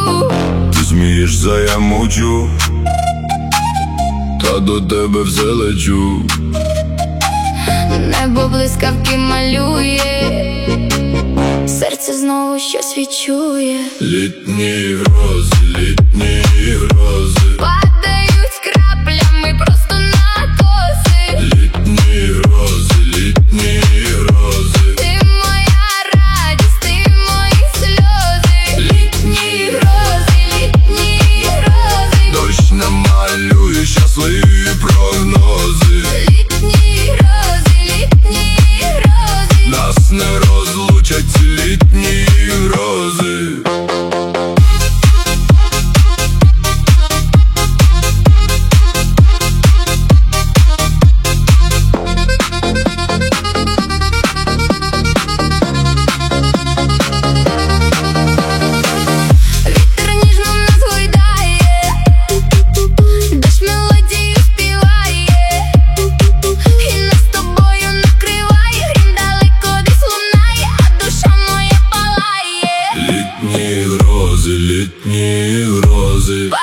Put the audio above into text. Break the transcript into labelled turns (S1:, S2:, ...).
S1: Ти смієшся, я мовчу, та до тебе все лечу.
S2: Небо блискавки малює, серце знову щось відчує.
S1: Літні грози, літні грози
S2: Падають краплями просто на коси.
S1: Літні грози, літні грози.
S2: Ти моя радість, ти мої сльози. Літні грози, літні грози.
S1: Дощ намалює щасливі прогнози.
S2: Літні грози, літні грози.
S1: Нас не розлучать ці літні грози.
S2: Вітер ніжно нас гойдає, дощ мелодію співає, і нас з тобою накриває, грім далеко десь лунає, а душа моя палає.
S1: Літні грози, літні грози.